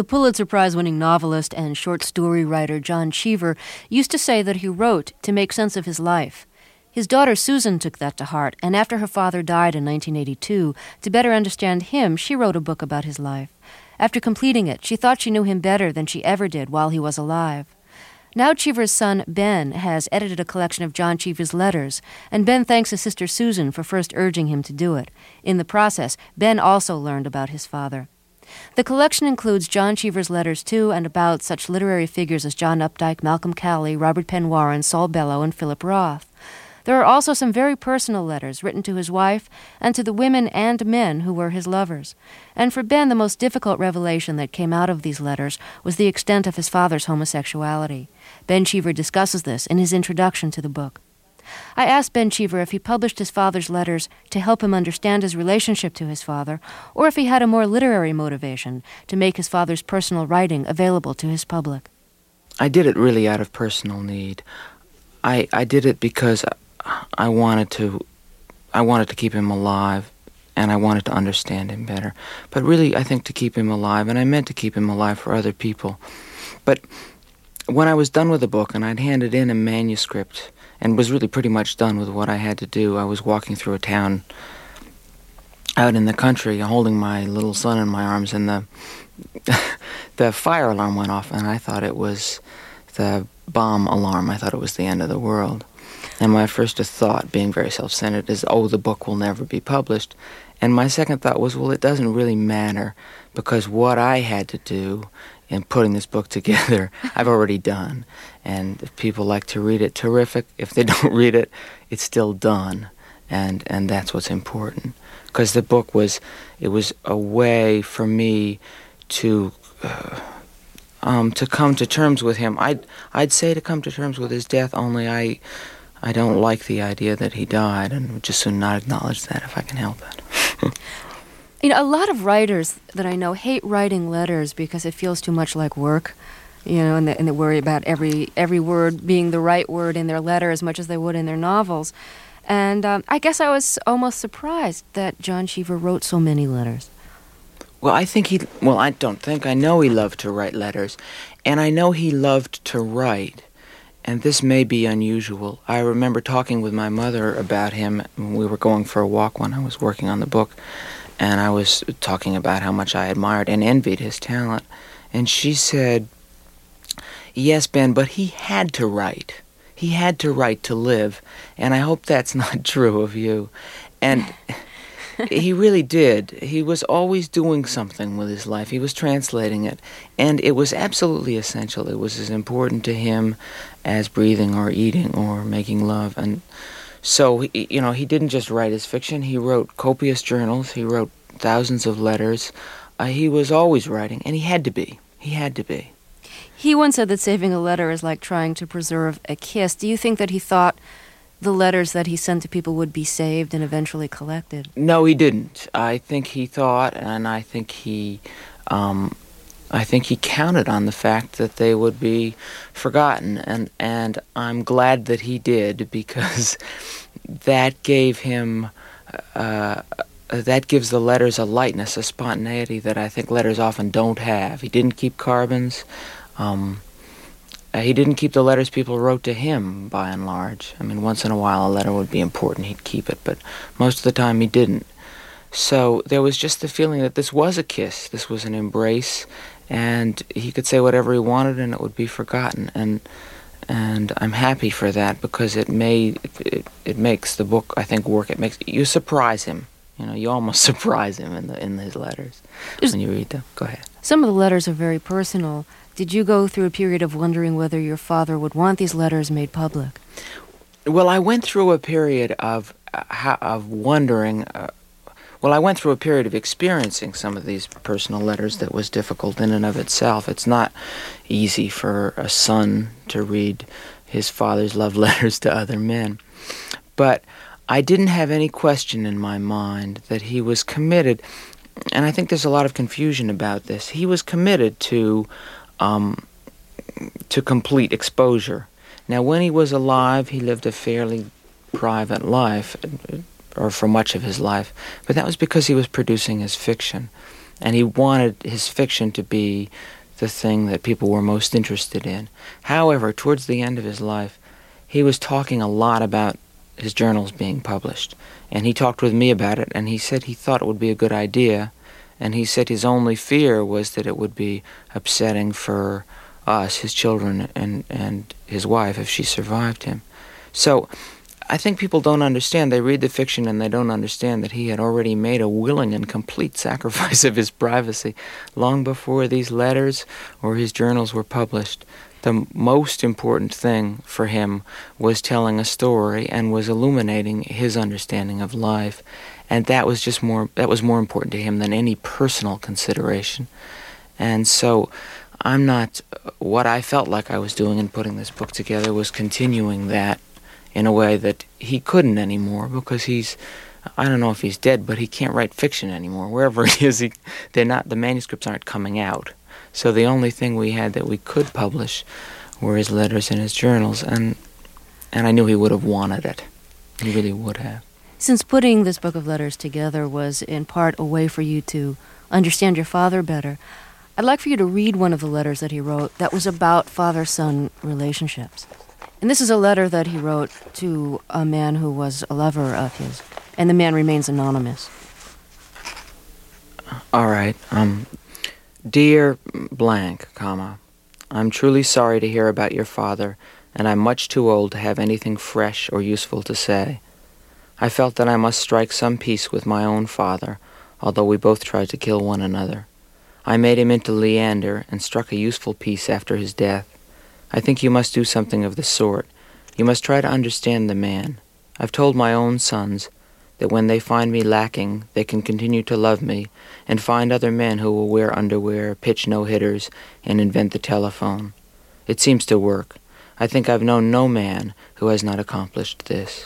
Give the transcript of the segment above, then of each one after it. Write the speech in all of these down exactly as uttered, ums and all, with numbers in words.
The Pulitzer Prize-winning novelist and short story writer John Cheever used to say that he wrote to make sense of his life. His daughter Susan took that to heart, and after her father died in nineteen eighty-two, to better understand him, she wrote a book about his life. After completing it, she thought she knew him better than she ever did while he was alive. Now Cheever's son, Ben, has edited a collection of John Cheever's letters, and Ben thanks his sister Susan for first urging him to do it. In the process, Ben also learned about his father. The collection includes John Cheever's letters to and about such literary figures as John Updike, Malcolm Cowley, Robert Penn Warren, Saul Bellow, and Philip Roth. There are also some very personal letters written to his wife and to the women and men who were his lovers. And for Ben, the most difficult revelation that came out of these letters was the extent of his father's homosexuality. Ben Cheever discusses this in his introduction to the book. I asked Ben Cheever if he published his father's letters to help him understand his relationship to his father, or if he had a more literary motivation to make his father's personal writing available to his public. I did it really out of personal need. I, I did it because I wanted to I wanted to keep him alive, and I wanted to understand him better. But really, I think to keep him alive, and I meant to keep him alive for other people. But when I was done with the book, and I'd handed in a manuscript, and was really pretty much done with what I had to do, I was walking through a town out in the country, holding my little son in my arms, and the the fire alarm went off, and I thought it was the bomb alarm. I thought it was the end of the world. And my first thought, being very self-centered, is, oh, the book will never be published. And my second thought was, well, it doesn't really matter, because what I had to do in putting this book together, I've already done. And if people like to read it, terrific. If they don't read it, it's still done. And and that's what's important. Because the book was, it was a way for me to uh, um, to come to terms with him. I'd, I'd say to come to terms with his death, only I... I don't like the idea that he died, and would just soon not acknowledge that if I can help it. You know, a lot of writers that I know hate writing letters because it feels too much like work, you know, and they, and they worry about every every word being the right word in their letter as much as they would in their novels. And um, I guess I was almost surprised that John Cheever wrote so many letters. Well, I think he, well, I don't think, I know he loved to write letters, and I know he loved to write. And this may be unusual. I remember talking with my mother about him when we were going for a walk when I was working on the book, and I was talking about how much I admired and envied his talent. And she said, yes, Ben, but he had to write. He had to write to live, and I hope that's not true of you. And he really did. He was always doing something with his life. He was translating it, and it was absolutely essential. It was as important to him as breathing or eating or making love. And so, you know, he didn't just write his fiction. He wrote copious journals. He wrote thousands of letters. Uh, he was always writing, and he had to be. He had to be. He once said that saving a letter is like trying to preserve a kiss. Do you think that he thought the letters that he sent to people would be saved and eventually collected? No, he didn't. I think he thought, and I think he, um, I think he counted on the fact that they would be forgotten, and and I'm glad that he did, because that gave him, uh, that gives the letters a lightness, a spontaneity that I think letters often don't have. He didn't keep carbons. Um, He didn't keep the letters people wrote to him, by and large. I mean, once in a while a letter would be important, he'd keep it, but most of the time he didn't. So there was just the feeling that this was a kiss, this was an embrace, and he could say whatever he wanted and it would be forgotten. And and I'm happy for that, because it made it, it makes the book, I think, work. It makes you surprise him. You know, you almost surprise him in the in his letters when you read them. Go ahead. Some of the letters are very personal. Did you go through a period of wondering whether your father would want these letters made public? Well, I went through a period of uh, of wondering. Uh, well, I went through a period of experiencing some of these personal letters that was difficult in and of itself. It's not easy for a son to read his father's love letters to other men. But I didn't have any question in my mind that he was committed, and I think there's a lot of confusion about this. He was committed to Um, to complete exposure. Now, when he was alive, he lived a fairly private life, or for much of his life, but that was because he was producing his fiction. and he wanted his fiction to be the thing that people were most interested in. However, towards the end of his life, he was talking a lot about his journals being published, and he talked with me about it, and he said he thought it would be a good idea, and he said his only fear was that it would be upsetting for us, his children, and, and his wife if she survived him. So I think people don't understand. They read the fiction and they don't understand that he had already made a willing and complete sacrifice of his privacy long before these letters or his journals were published. The most important thing for him was telling a story and was illuminating his understanding of life, and that was just more that was more important to him than any personal consideration. And so I'm not what I felt like I was doing in putting this book together was continuing that in a way that he couldn't anymore, because he's I don't know if he's dead, but he can't write fiction anymore. Wherever he is, he, they're not the manuscripts aren't coming out. So the only thing we had that we could publish were his letters and his journals, and and I knew he would have wanted it. He really would have. Since putting this book of letters together was in part a way for you to understand your father better, I'd like for you to read one of the letters that he wrote that was about father-son relationships. And this is a letter that he wrote to a man who was a lover of his, and the man remains anonymous. All right. Um, Dear blank, comma, I'm truly sorry to hear about your father, and I'm much too old to have anything fresh or useful to say. I felt that I must strike some peace with my own father, although we both tried to kill one another. I made him into Leander and struck a useful peace after his death. I think you must do something of the sort. You must try to understand the man. I've told my own sons that when they find me lacking, they can continue to love me and find other men who will wear underwear, pitch no-hitters, and invent the telephone. It seems to work. I think I've known no man who has not accomplished this.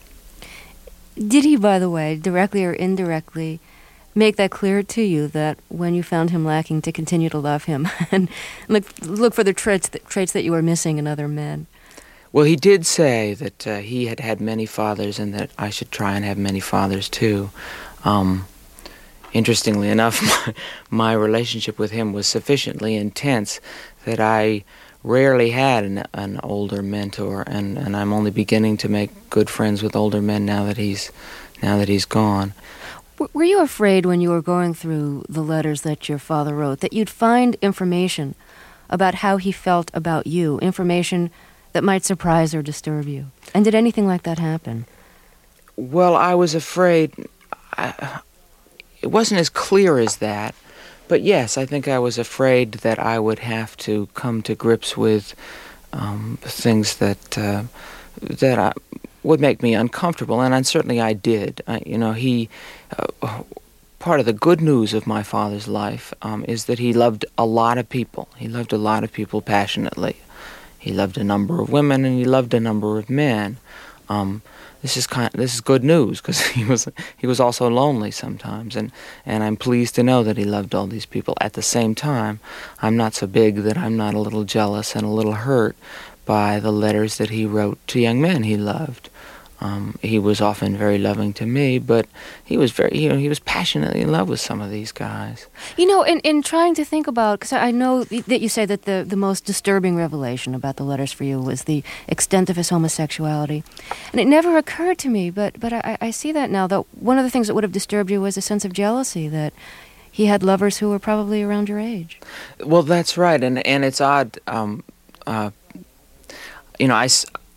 Did he, by the way, directly or indirectly, make that clear to you that when you found him lacking, to continue to love him and look, look for the traits that, traits that you were missing in other men? Well, he did say that uh, he had had many fathers and that I should try and have many fathers, too. Um, interestingly enough, my, my relationship with him was sufficiently intense that I rarely had an, an older mentor, and, and I'm only beginning to make good friends with older men now that he's now that he's gone. Were you afraid when you were going through the letters that your father wrote that you'd find information about how he felt about you, information that might surprise or disturb you? And did anything like that happen? Well, I was afraid. I, it wasn't as clear as that, but yes, I think I was afraid that I would have to come to grips with um, things that uh, that I, would make me uncomfortable, and, and certainly I did. I, you know, he. Uh, part of the good news of my father's life um, is that he loved a lot of people. He loved a lot of people passionately. He loved a number of women, and he loved a number of men. Um, this is kind. Of, this is good news, because he was he was also lonely sometimes, and and I'm pleased to know that he loved all these people. At the same time, I'm not so big that I'm not a little jealous and a little hurt by the letters that he wrote to young men he loved. Um, he was often very loving to me, but he was very, you know, he was passionately in love with some of these guys. You know, in, in trying to think about, because I know that you say that the, the most disturbing revelation about the letters for you was the extent of his homosexuality. And it never occurred to me, but, but I, I see that now, that one of the things that would have disturbed you was a sense of jealousy, that he had lovers who were probably around your age. Well, that's right, and, and it's odd, um, uh, you know, I...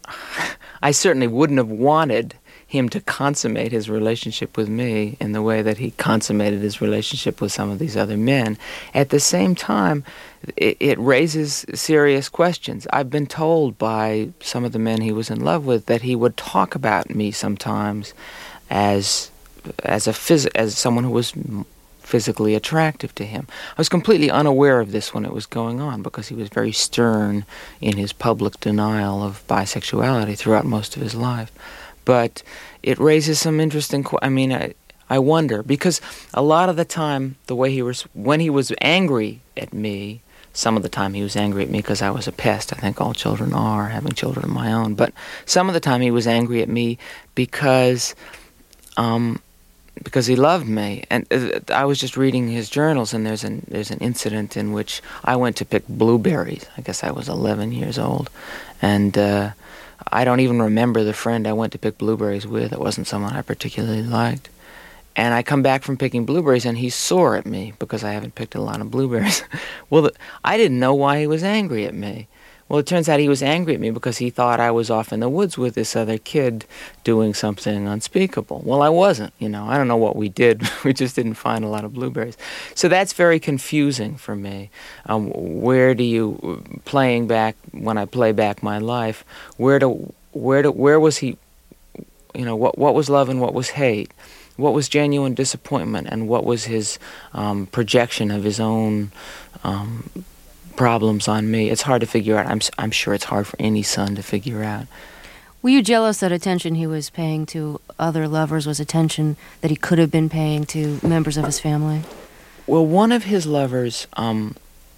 I certainly wouldn't have wanted him to consummate his relationship with me in the way that he consummated his relationship with some of these other men. At the same time, it, it raises serious questions. I've been told by some of the men he was in love with that he would talk about me sometimes as as a phys- as someone who was physically attractive to him. I was completely unaware of this when it was going on, because he was very stern in his public denial of bisexuality throughout most of his life. But it raises some interesting qu- I mean, I, I wonder, because a lot of the time, the way he was, when he was angry at me, some of the time he was angry at me because I was a pest. I think all children are, having children of my own. But some of the time he was angry at me because um, because he loved me. And uh, I was just reading his journals, and there's an there's an incident in which I went to pick blueberries. I guess I was eleven years old, and uh, I don't even remember the friend I went to pick blueberries with. It wasn't someone I particularly liked. And I come back from picking blueberries, and he's sore at me because I haven't picked a lot of blueberries. Well, the, I didn't know why he was angry at me. Well, it turns out he was angry at me because he thought I was off in the woods with this other kid doing something unspeakable. Well, I wasn't, you know. I don't know what we did. We just didn't find a lot of blueberries. So that's very confusing for me. Um, where do you, playing back, when I play back my life, where do, where do, where was he, you know, what, what was love and what was hate? What was genuine disappointment and what was his um, projection of his own um, problems on me? It's hard to figure out. I'm, I'm sure it's hard for any son to figure out. Were you jealous that attention he was paying to other lovers was attention that he could have been paying to members of his family? Well, one of his lovers, um,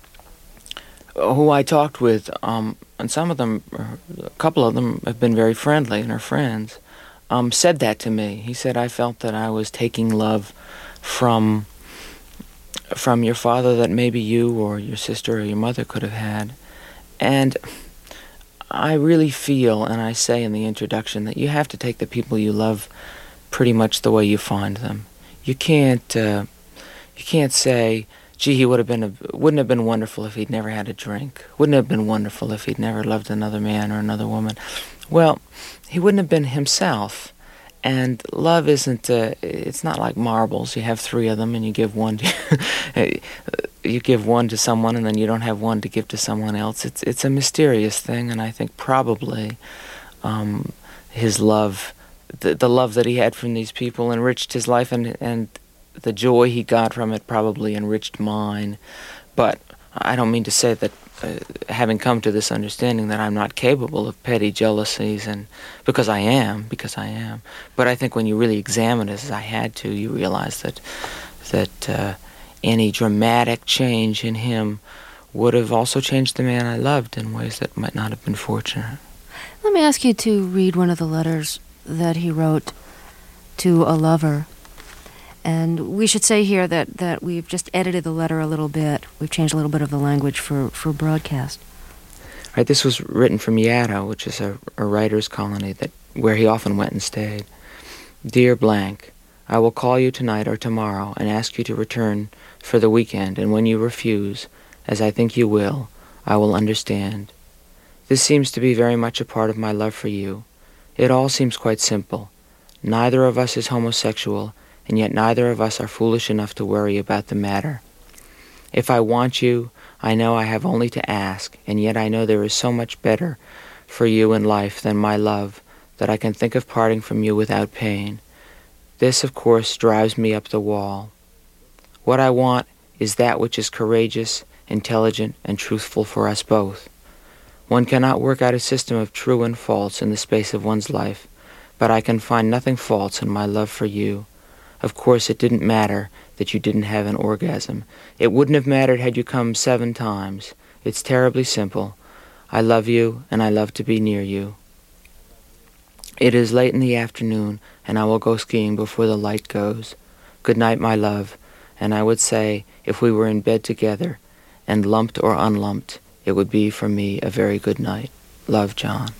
who I talked with, um, and some of them, a couple of them have been very friendly and are friends, Um, said that to me. He said, I felt that I was taking love from from your father that maybe you or your sister or your mother could have had. And I really feel, and I say in the introduction, that you have to take the people you love pretty much the way you find them. You can't uh, you can't say, gee, he would have been a, wouldn't have been wonderful if he'd never had a drink. Wouldn't have been wonderful if he'd never loved another man or another woman. Well, he wouldn't have been himself. And love isn't, uh, it's not like marbles. You have three of them and you give one to, you give one to someone and then you don't have one to give to someone else. It's it's a mysterious thing, and I think probably um, his love, the, the love that he had from these people enriched his life, and, and the joy he got from it probably enriched mine. But I don't mean to say that Uh, having come to this understanding that I'm not capable of petty jealousies, and because I am, because I am. But I think when you really examine it, as I had to, you realize that that uh, any dramatic change in him would have also changed the man I loved in ways that might not have been fortunate. Let me ask you to read one of the letters that he wrote to a lover. And we should say here that, that we've just edited the letter a little bit. We've changed a little bit of the language for, for broadcast. Right, this was written from Yaddo, which is a, a writer's colony that where he often went and stayed. Dear blank, I will call you tonight or tomorrow and ask you to return for the weekend, and when you refuse, as I think you will, I will understand. This seems to be very much a part of my love for you. It all seems quite simple. Neither of us is homosexual, and yet neither of us are foolish enough to worry about the matter. If I want you, I know I have only to ask, and yet I know there is so much better for you in life than my love that I can think of parting from you without pain. This, of course, drives me up the wall. What I want is that which is courageous, intelligent, and truthful for us both. One cannot work out a system of true and false in the space of one's life, but I can find nothing false in my love for you. Of course, it didn't matter that you didn't have an orgasm. It wouldn't have mattered had you come seven times. It's terribly simple. I love you, and I love to be near you. It is late in the afternoon, and I will go skiing before the light goes. Good night, my love. And I would say, if we were in bed together, and lumped or unlumped, it would be for me a very good night. Love, John.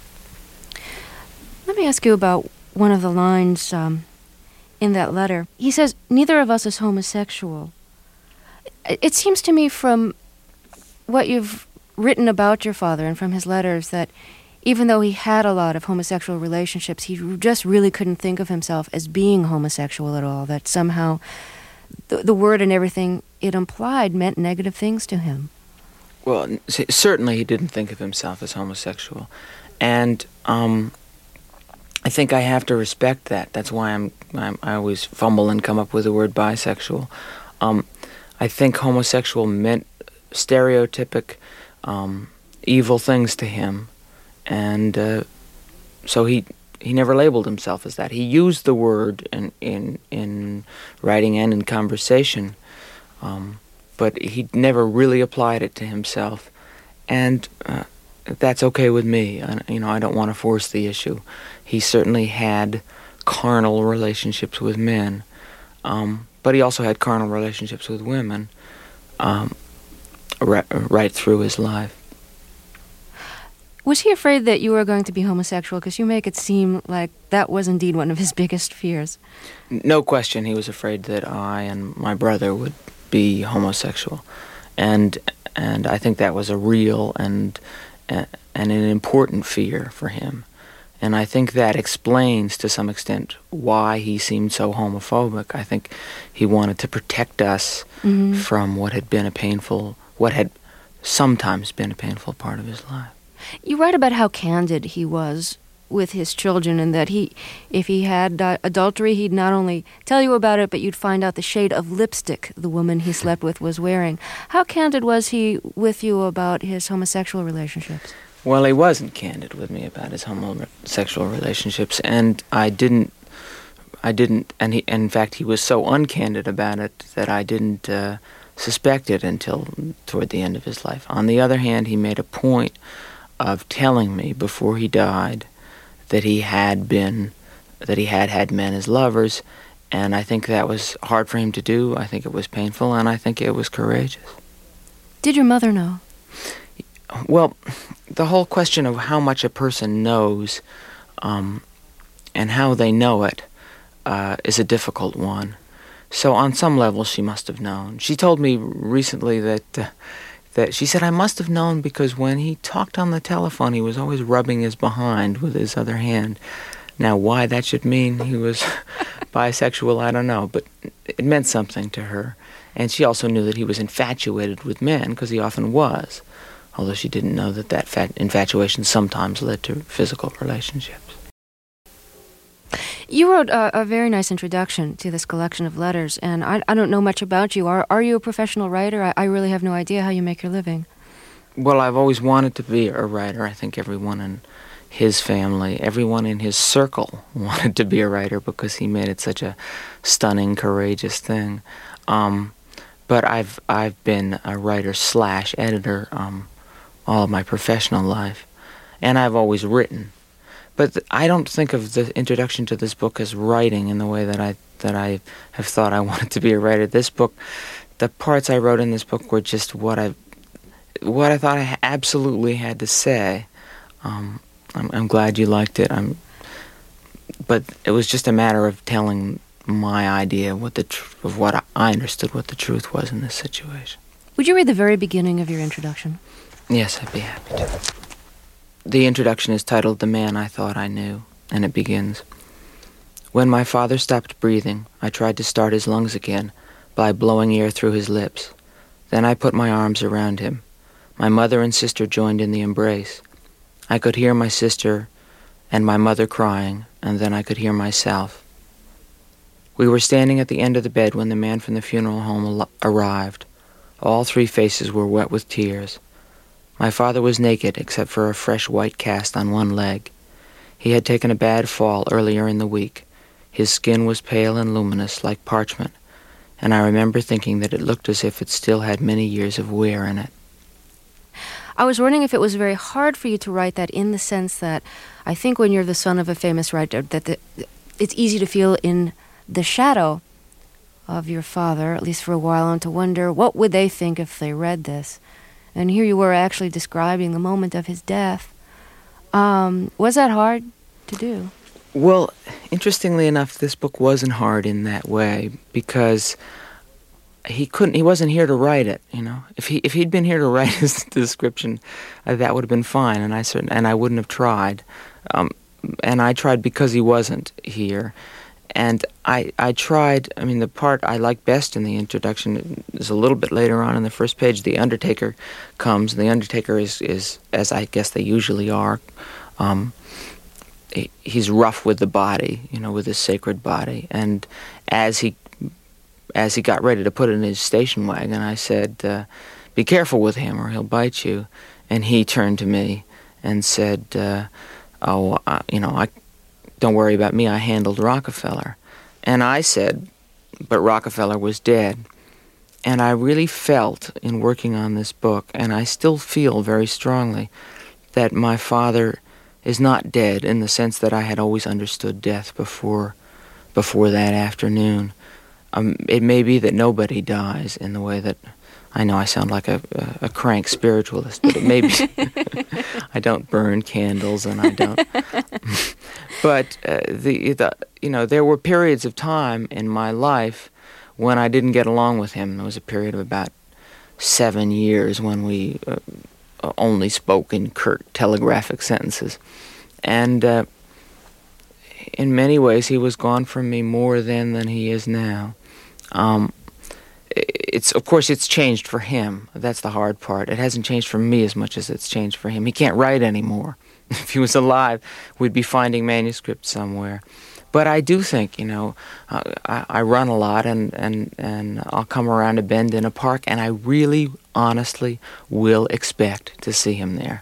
Let me ask you about one of the lines um, in that letter. He says, neither of us is homosexual. It seems to me from what you've written about your father and from his letters that even though he had a lot of homosexual relationships, he just really couldn't think of himself as being homosexual at all, that somehow the, the word and everything it implied meant negative things to him. Well, certainly he didn't think of himself as homosexual. And um, I think I have to respect that. That's why I'm, I'm I always fumble and come up with the word bisexual. Um, I think homosexual meant stereotypic um, evil things to him. And uh, so he he never labeled himself as that. He used the word in in, in writing and in conversation, um, but he never really applied it to himself. And uh, that's okay with me. I, you know, I don't want to force the issue. He certainly had carnal relationships with men, Um, but he also had carnal relationships with women um, right, right through his life. Was he afraid that you were going to be homosexual? Because you make it seem like that was indeed one of his biggest fears. No question, he was afraid that I and my brother would be homosexual, and and I think that was a real and and an important fear for him, and I think that explains to some extent why he seemed so homophobic. I think he wanted to protect us mm-hmm. from what had been a painful, what had sometimes been a painful part of his life. You write about how candid he was with his children, and that he, if he had uh, adultery, he'd not only tell you about it, but you'd find out the shade of lipstick the woman he slept with was wearing. How candid was he with you about his homosexual relationships? Well, he wasn't candid with me about his homosexual relationships, and I didn't, I didn't, and he, in fact, he was so uncandid about it that I didn't uh, suspect it until toward the end of his life. On the other hand, he made a point of telling me before he died that he had been, that he had had men as lovers, and I think that was hard for him to do. I think it was painful, and I think it was courageous. Did your mother know? Well, the whole question of how much a person knows um, and how they know it uh, is a difficult one. So on some level, she must have known. She told me recently that... Uh, That she said, I must have known because when he talked on the telephone, he was always rubbing his behind with his other hand. Now, why that should mean he was bisexual, I don't know, but it meant something to her. And she also knew that he was infatuated with men, because he often was, although she didn't know that that fat infatuation sometimes led to physical relationships. You wrote a, a very nice introduction to this collection of letters, and I, I don't know much about you. Are are you a professional writer? I, I really have no idea how you make your living. Well, I've always wanted to be a writer. I think everyone in his family, everyone in his circle wanted to be a writer because he made it such a stunning, courageous thing. Um, but I've I've been a writer slash editor um, all of my professional life, and I've always written. But th- I don't think of the introduction to this book as writing in the way that I that I have thought I wanted to be a writer. This book, the parts I wrote in this book were just what I what I thought I absolutely had to say. Um, I'm, I'm glad you liked it. I'm, but it was just a matter of telling my idea what the tr- of what I understood what the truth was in this situation. Would you read the very beginning of your introduction? Yes, I'd be happy to. The introduction is titled The Man I Thought I Knew, and it begins, When my father stopped breathing, I tried to start his lungs again by blowing air through his lips. Then I put my arms around him. My mother and sister joined in the embrace. I could hear my sister and my mother crying, and then I could hear myself. We were standing at the end of the bed when the man from the funeral home al- arrived. All three faces were wet with tears. My father was naked except for a fresh white cast on one leg. He had taken a bad fall earlier in the week. His skin was pale and luminous like parchment, and I remember thinking that it looked as if it still had many years of wear in it. I was wondering if it was very hard for you to write that, in the sense that I think when you're the son of a famous writer, that the, it's easy to feel in the shadow of your father, at least for a while, and to wonder what would they think if they read this. And here you were actually describing the moment of his death. Um, was that hard to do? Well, interestingly enough, this book wasn't hard in that way, because he couldn't. He wasn't here to write it. You know, if he if he'd been here to write his description, uh, that would have been fine, and I certain and I wouldn't have tried. Um, and I tried because he wasn't here. And I, I tried, I mean, the part I like best in the introduction is a little bit later on in the first page. The Undertaker comes. The Undertaker is, is as I guess they usually are. Um, he, he's rough with the body, you know, with his sacred body. And as he as he got ready to put it in his station wagon, I said, uh, be careful with him or he'll bite you. And he turned to me and said, uh, oh, uh, you know, I... Don't worry about me, I handled Rockefeller. And I said, but Rockefeller was dead. And I really felt in working on this book, and I still feel very strongly, that my father is not dead in the sense that I had always understood death before, before that afternoon. um, it may be that nobody dies in the way that, I know I sound like a, a, a crank spiritualist, but it may be. I don't burn candles, and I don't. But uh, the, the you know, there were periods of time in my life when I didn't get along with him. There was a period of about seven years when we uh, only spoke in curt telegraphic sentences. And uh, in many ways, he was gone from me more then than he is now. Um, it's of course, it's changed for him. That's the hard part. It hasn't changed for me as much as it's changed for him. He can't write anymore. If he was alive, we'd be finding manuscripts somewhere. But I do think, you know, uh, I, I run a lot, and, and, and I'll come around a bend in a park, and I really, honestly will expect to see him there.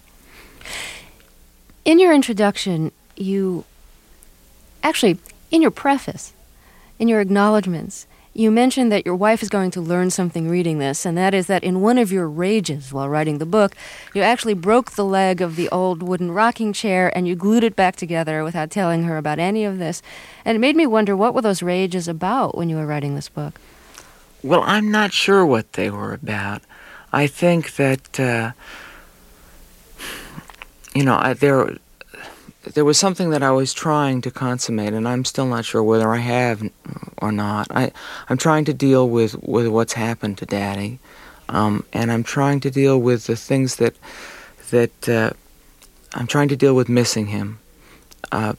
In your introduction, you... Actually, in your preface, in your acknowledgments, you mentioned that your wife is going to learn something reading this, and that is that in one of your rages while writing the book, you actually broke the leg of the old wooden rocking chair and you glued it back together without telling her about any of this. And it made me wonder, what were those rages about when you were writing this book? Well, I'm not sure what they were about. I think that, uh, you know, I, there... There was something that I was trying to consummate, and I'm still not sure whether I have or not. I, I'm trying to deal with, with what's happened to Daddy, um, and I'm trying to deal with the things that that uh, I'm trying to deal with missing him. Uh,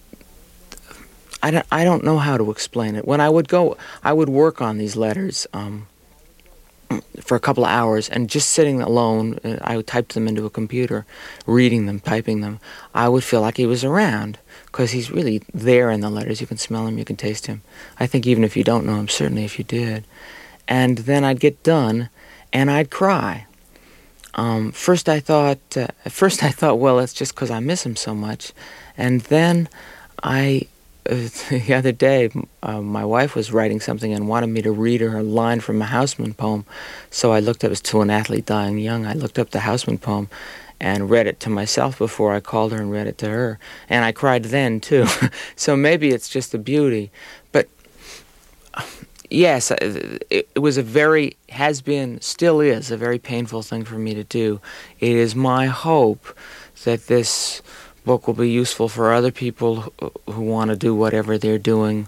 I don't I don't know how to explain it. When I would go, I would work on these letters um, for a couple of hours, and just sitting alone, I would type them into a computer, reading them, typing them. I would feel like he was around, because he's really there in the letters. You can smell him, you can taste him. I think even if you don't know him, certainly if you did. And then I'd get done, and I'd cry. Um, first I thought, uh, at first I thought, well, it's just because I miss him so much. And then I... Uh, the other day, uh, my wife was writing something and wanted me to read her a line from a Houseman poem. So I looked up, it was To an Athlete Dying Young. I looked up the Houseman poem and read it to myself before I called her and read it to her. And I cried then, too. So maybe it's just the beauty. But, yes, it, it was a very, has been, still is, a very painful thing for me to do. It is my hope that this book will be useful for other people who, who want to do whatever they're doing,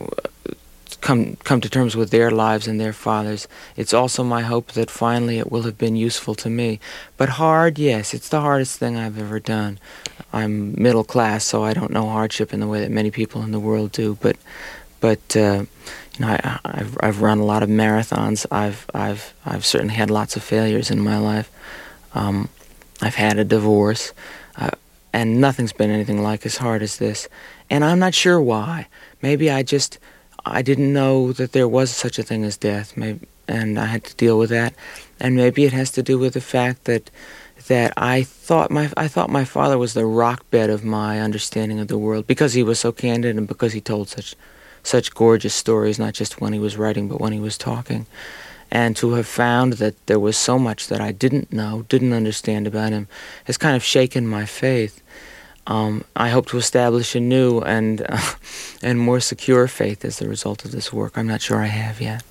come come to terms with their lives and their fathers. It's also my hope that finally it will have been useful to me. But hard, yes, it's the hardest thing I've ever done. I'm middle class, so I don't know hardship in the way that many people in the world do. But but uh, you know, I, I've I've run a lot of marathons. I've I've I've certainly had lots of failures in my life. Um, I've had a divorce. Uh, And nothing's been anything like as hard as this. And I'm not sure why. Maybe I just, I didn't know that there was such a thing as death, maybe, and I had to deal with that. And maybe it has to do with the fact that that I thought my I thought my father was the rock bed of my understanding of the world, because he was so candid and because he told such such gorgeous stories, not just when he was writing, but when he was talking. And to have found that there was so much that I didn't know, didn't understand about him, has kind of shaken my faith. Um, I hope to establish a new and uh, and more secure faith as the result of this work. I'm not sure I have yet.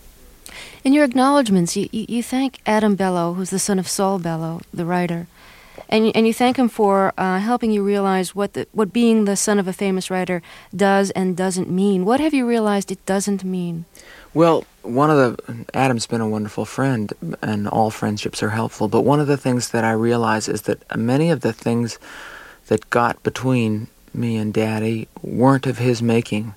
In your acknowledgments, you, you, you thank Adam Bellow, who's the son of Saul Bellow, the writer, and you, and you thank him for uh, helping you realize what the, what being the son of a famous writer does and doesn't mean. What have you realized it doesn't mean? Well, one of the, Adam's been a wonderful friend, and all friendships are helpful, but one of the things that I realize is that many of the things that got between me and Daddy weren't of his making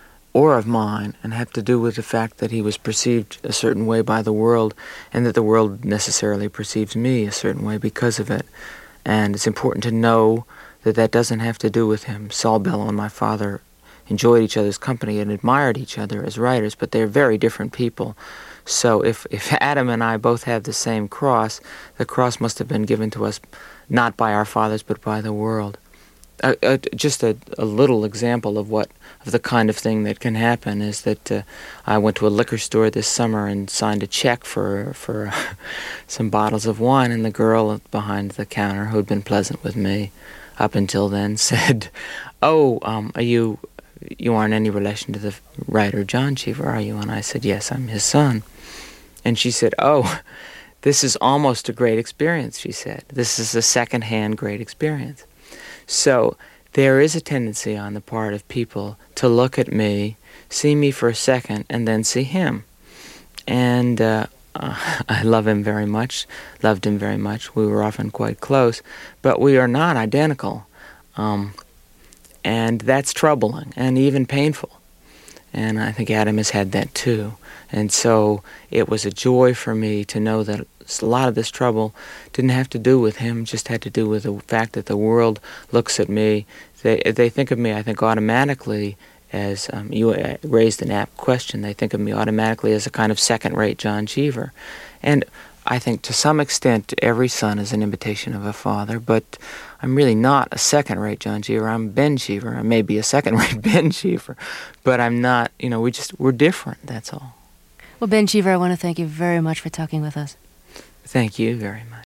or of mine, and had to do with the fact that he was perceived a certain way by the world, and that the world necessarily perceives me a certain way because of it. And it's important to know that that doesn't have to do with him. Saul Bellow and my father enjoyed each other's company and admired each other as writers, but they're very different people. So if, if Adam and I both have the same cross, the cross must have been given to us not by our fathers, but by the world. Uh, uh, just a, a little example of what of the kind of thing that can happen is that uh, I went to a liquor store this summer and signed a check for for some bottles of wine, and the girl behind the counter, who had been pleasant with me up until then, said, "Oh, um, are you you aren't any relation to the writer John Cheever, are you? And I said, yes, I'm his son. And she said, oh, this is almost a great experience, she said. This is a second-hand great experience. So there is a tendency on the part of people to look at me, see me for a second, and then see him. And uh, uh, I love him very much, loved him very much. We were often quite close, but we are not identical. Um, and that's troubling and even painful. And I think Adam has had that too. And so it was a joy for me to know that a lot of this trouble didn't have to do with him, just had to do with the fact that the world looks at me. They they think of me, I think, automatically as, um, you raised an apt question, they think of me automatically as a kind of second-rate John Cheever. And I think to some extent every son is an imitation of a father, but I'm really not a second-rate John Cheever. I'm Ben Cheever. I may be a second-rate Ben Cheever, but I'm not, you know, we just, we're different, that's all. Well, Ben Cheever, I want to thank you very much for talking with us. Thank you very much.